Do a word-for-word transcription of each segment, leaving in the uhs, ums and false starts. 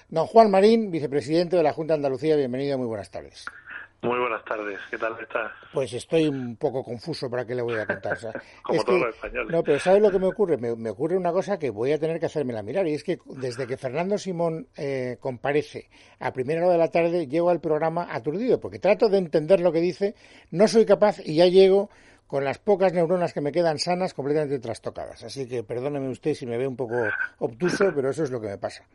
Don Juan Marín, vicepresidente de la Junta de Andalucía, bienvenido, muy buenas tardes. Muy buenas tardes, ¿qué tal estás? Pues estoy un poco confuso, ¿para qué le voy a contar? O sea, Como es todos que, los españoles. no, pero ¿sabes lo que me ocurre? Me, me ocurre una cosa que voy a tener que hacérmela mirar, y es que desde que Fernando Simón eh, comparece a primera hora de la tarde, llego al programa aturdido, porque trato de entender lo que dice, no soy capaz y ya llego con las pocas neuronas que me quedan sanas completamente trastocadas. Así que perdóneme usted si me ve un poco obtuso, pero eso es lo que me pasa.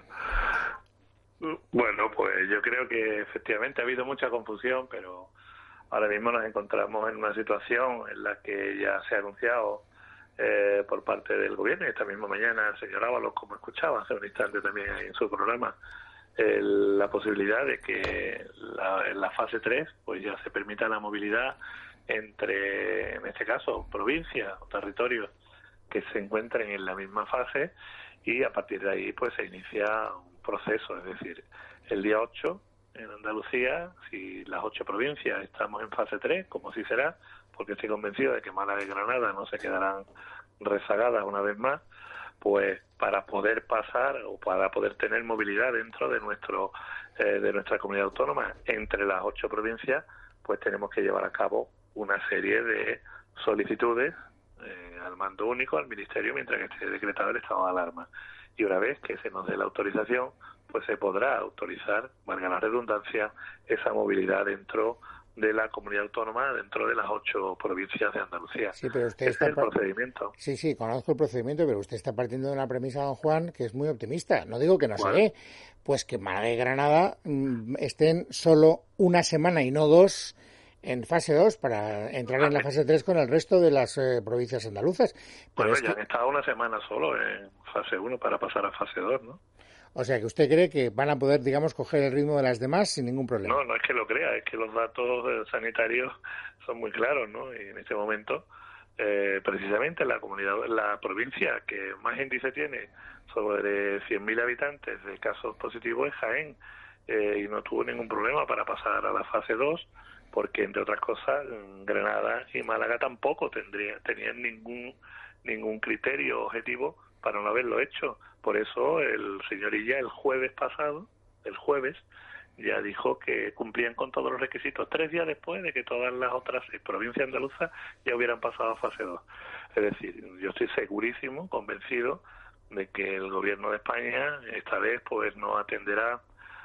Bueno, pues yo creo que efectivamente ha habido mucha confusión, pero ahora mismo nos encontramos en una situación en la que ya se ha anunciado eh, por parte del gobierno, y esta misma mañana el señor Ábalos, como escuchaba hace un instante también en su programa, eh, la posibilidad de que la, en la fase tres pues ya se permita la movilidad entre, en este caso, provincias o territorios que se encuentren en la misma fase, y a partir de ahí pues se inicia un proceso, es decir, el día ocho en Andalucía, si las ocho provincias estamos en fase tres, como sí será, porque estoy convencido de que Málaga y Granada no se quedarán rezagadas una vez más, pues para poder pasar o para poder tener movilidad dentro de nuestro eh, de nuestra comunidad autónoma entre las ocho provincias, pues tenemos que llevar a cabo una serie de solicitudes eh, al mando único, al Ministerio, mientras que esté decretado el estado de alarma. Y una vez que se nos dé la autorización, pues se podrá autorizar, valga la redundancia, esa movilidad dentro de la comunidad autónoma, dentro de las ocho provincias de Andalucía. Sí, pero usted Ese está es el procedimiento. Sí, sí, conozco el procedimiento, pero usted está partiendo de una premisa, don Juan, que es muy optimista. No digo que no se ¿Cuál? dé, pues que Málaga y Granada mmm, estén solo una semana y no dos en fase dos para entrar en la fase tres con el resto de las eh, provincias andaluzas. Pero Bueno, es ya que... han estado una semana solo en fase uno para pasar a fase dos, ¿no? O sea, que usted cree que van a poder, digamos, coger el ritmo de las demás sin ningún problema. No, no es que lo crea, es que los datos sanitarios son muy claros, ¿no? Y en este momento, eh, precisamente la comunidad, la provincia que más índice tiene sobre cien mil habitantes de casos positivos es Jaén, eh, y no tuvo ningún problema para pasar a la fase dos, porque entre otras cosas Granada y Málaga tampoco tendrían tenían ningún ningún criterio objetivo para no haberlo hecho. Por eso el señor Illa el jueves pasado, el jueves, ya dijo que cumplían con todos los requisitos tres días después de que todas las otras seis provincias andaluzas ya hubieran pasado a fase dos. Es decir, yo estoy segurísimo, convencido de que el gobierno de España esta vez pues no atenderá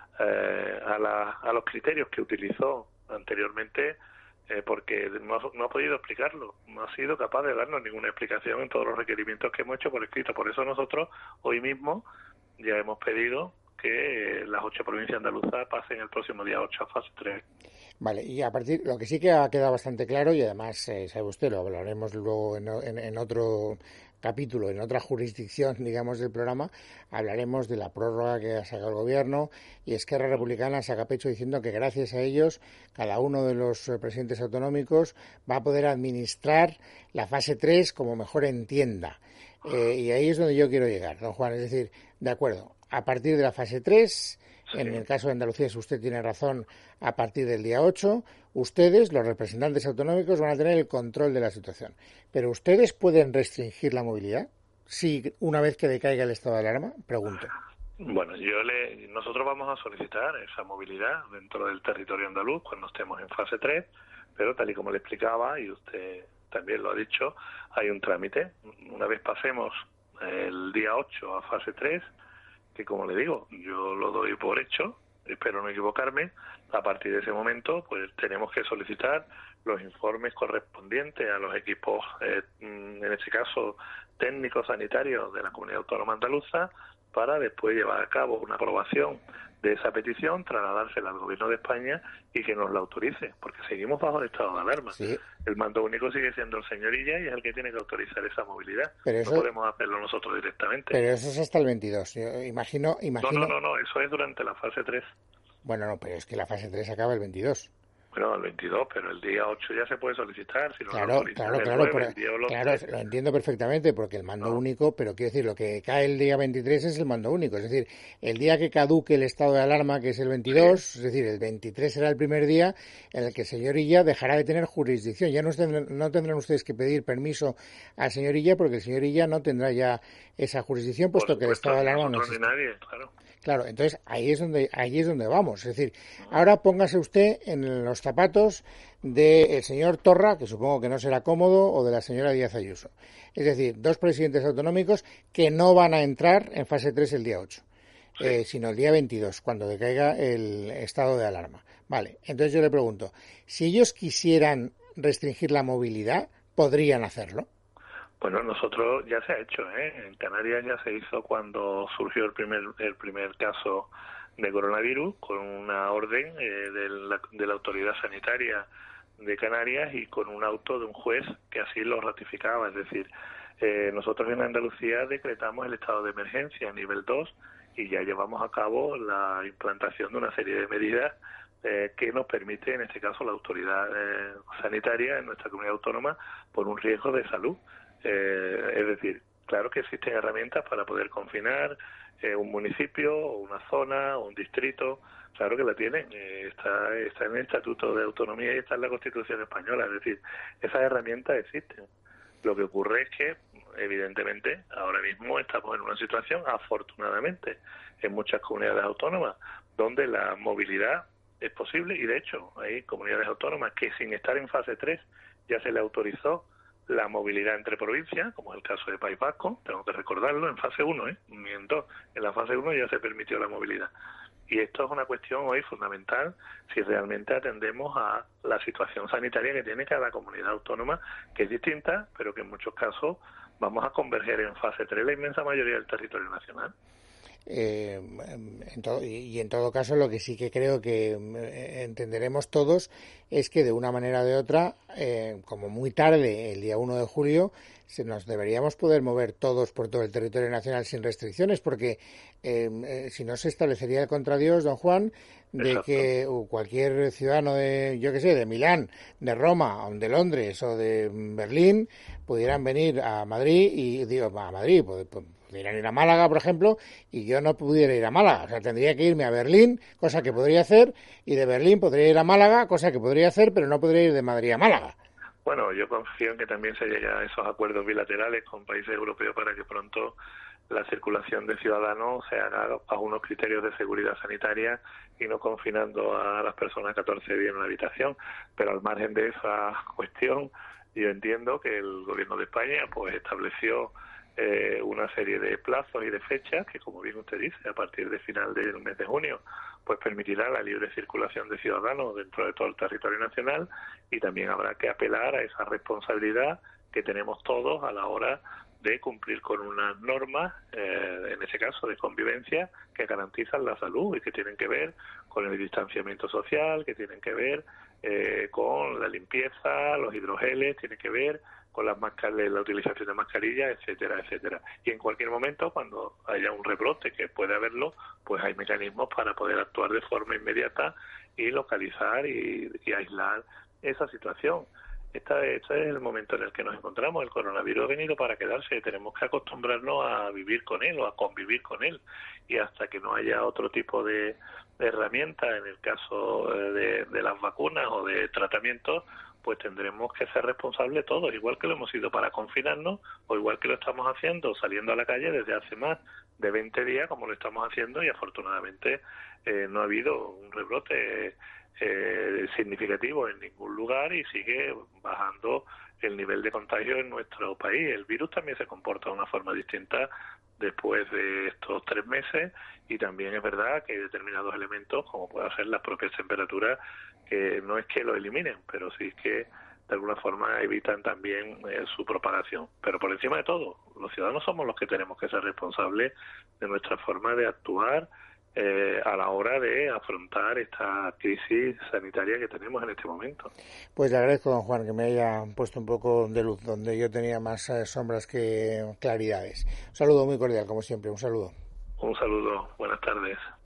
eh, a, la, a los criterios que utilizó anteriormente, eh, porque no ha, no ha podido explicarlo, no ha sido capaz de darnos ninguna explicación en todos los requerimientos que hemos hecho por escrito. Por eso nosotros hoy mismo ya hemos pedido que las ocho provincias andaluzas pasen el próximo día ocho a fase tres. Vale, y a partir, lo que sí que ha quedado bastante claro, y además, eh, sabe usted, lo hablaremos luego en, en, en otro capítulo, en otra jurisdicción, digamos, del programa, hablaremos de la prórroga que ha sacado el gobierno, y Esquerra Republicana saca pecho diciendo que gracias a ellos, cada uno de los presidentes autonómicos va a poder administrar la fase tres como mejor entienda. Eh, y ahí es donde yo quiero llegar, don Juan, es decir, de acuerdo, a partir de la fase tres, sí. En el caso de Andalucía, si usted tiene razón, a partir del día ocho, ustedes, los representantes autonómicos, van a tener el control de la situación. Pero ¿ustedes pueden restringir la movilidad si una vez que decaiga el estado de alarma? Pregunto. Bueno, yo le, nosotros vamos a solicitar esa movilidad dentro del territorio andaluz cuando estemos en fase tres, pero tal y como le explicaba, y usted también lo ha dicho, hay un trámite. Una vez pasemos el día ocho a fase tres, que como le digo, yo lo doy por hecho, espero no equivocarme, a partir de ese momento pues tenemos que solicitar los informes correspondientes a los equipos, eh, en este caso técnicos sanitarios de la Comunidad Autónoma Andaluza, para después llevar a cabo una aprobación de esa petición, trasladársela al Gobierno de España y que nos la autorice, porque seguimos bajo el estado de alarma. Sí. El mando único sigue siendo el señor Illa y es el que tiene que autorizar esa movilidad. Pero eso, no podemos hacerlo nosotros directamente. Pero eso es hasta el veintidós. Yo imagino, imagino... No, no, no, no, eso es durante la fase tres. Bueno, no, pero es que la fase tres acaba el veintidós. Bueno, el veintidós, pero el día ocho ya se puede solicitar. Si no claro, lo claro, el claro, nueve, pero, el día claro, lo entiendo perfectamente porque el mando no. único, pero quiero decir, lo que cae el día veintitrés es el mando único, es decir, el día que caduque el estado de alarma, que es el veintidós, sí. Es decir, el veintitrés será el primer día en el que el señor Illa dejará de tener jurisdicción. Ya no tendrán, no tendrán ustedes que pedir permiso al señor Illa porque el señor Illa no tendrá ya esa jurisdicción, puesto Por que el estado de alarma no existe. Nadie, claro. Claro, entonces ahí es donde ahí es donde vamos. Es decir, ahora póngase usted en los zapatos del señor Torra, que supongo que no será cómodo, o de la señora Díaz Ayuso. Es decir, dos presidentes autonómicos que no van a entrar en fase tres el día ocho, sí. eh, sino el día veintidós, cuando decaiga el estado de alarma. Vale, entonces yo le pregunto, si ellos quisieran restringir la movilidad, ¿podrían hacerlo? Bueno, nosotros ya se ha hecho, ¿eh? En Canarias ya se hizo cuando surgió el primer el primer caso de coronavirus, con una orden eh, de, la, de la autoridad sanitaria de Canarias y con un auto de un juez que así lo ratificaba. Es decir, eh, nosotros en Andalucía decretamos el estado de emergencia a nivel dos y ya llevamos a cabo la implantación de una serie de medidas eh, que nos permite, en este caso, la autoridad eh, sanitaria en nuestra comunidad autónoma por un riesgo de salud. Eh, es decir, claro que existen herramientas para poder confinar eh, un municipio, o una zona, o un distrito, claro que la tienen, eh, está, está en el Estatuto de Autonomía y está en la Constitución Española, es decir, esas herramientas existen. Lo que ocurre es que, evidentemente, ahora mismo estamos en una situación, afortunadamente, en muchas comunidades autónomas, donde la movilidad es posible y, de hecho, hay comunidades autónomas que sin estar en fase tres ya se le autorizó la movilidad entre provincias, como es el caso de País Vasco, tengo que recordarlo, en fase uno, ¿eh? Ni en dos. En la fase uno ya se permitió la movilidad. Y esto es una cuestión hoy fundamental si realmente atendemos a la situación sanitaria que tiene cada comunidad autónoma, que es distinta, pero que en muchos casos vamos a converger en fase tres la inmensa mayoría del territorio nacional. Eh, en todo, y en todo caso lo que sí que creo que eh, entenderemos todos es que de una manera o de otra, eh, como muy tarde el día uno de julio, se nos deberíamos poder mover todos por todo el territorio nacional sin restricciones, porque eh, eh, si no se establecería el contradios, don Juan, de Exacto. que uh, cualquier ciudadano de, yo qué sé, de Milán, de Roma, o de Londres o de Berlín pudieran venir a Madrid y digo a Madrid, pues, pues, pudieran ir a Málaga, por ejemplo, y yo no pudiera ir a Málaga. O sea, tendría que irme a Berlín, cosa que podría hacer, y de Berlín podría ir a Málaga, cosa que podría hacer, pero no podría ir de Madrid a Málaga. Bueno, yo confío en que también se llegue a esos acuerdos bilaterales con países europeos para que pronto la circulación de ciudadanos se haga a unos criterios de seguridad sanitaria y no confinando a las personas catorce días en una habitación. Pero al margen de esa cuestión, yo entiendo que el gobierno de España pues estableció Eh, una serie de plazos y de fechas que, como bien usted dice, a partir de final del mes de junio, pues permitirá la libre circulación de ciudadanos dentro de todo el territorio nacional y también habrá que apelar a esa responsabilidad que tenemos todos a la hora de cumplir con unas normas, eh, en ese caso de convivencia, que garantizan la salud y que tienen que ver con el distanciamiento social, que tienen que ver eh, con la limpieza, los hidrogeles, tiene que ver con las mascarillas, la utilización de mascarillas, etcétera, etcétera. Y en cualquier momento, cuando haya un rebrote, que puede haberlo, pues hay mecanismos para poder actuar de forma inmediata y localizar y, y aislar esa situación. Esta, este es el momento en el que nos encontramos. El coronavirus ha venido para quedarse. Tenemos que acostumbrarnos a vivir con él o a convivir con él. Y hasta que no haya otro tipo de, de herramienta, en el caso de, de las vacunas o de tratamientos, pues tendremos que ser responsables todos, igual que lo hemos sido para confinarnos o igual que lo estamos haciendo saliendo a la calle desde hace más de veinte días, como lo estamos haciendo, y afortunadamente eh, no ha habido un rebrote eh, significativo en ningún lugar y sigue bajando el nivel de contagio en nuestro país. El virus también se comporta de una forma distinta después de estos tres meses y también es verdad que hay determinados elementos, como puede ser las propias temperaturas, que no es que lo eliminen, pero sí es que de alguna forma evitan también eh, su propagación. Pero por encima de todo, los ciudadanos somos los que tenemos que ser responsables de nuestra forma de actuar eh, a la hora de afrontar esta crisis sanitaria que tenemos en este momento. Pues le agradezco, don Juan, que me haya puesto un poco de luz donde yo tenía más eh, sombras que claridades. Un saludo muy cordial, como siempre, un saludo. Un saludo, buenas tardes.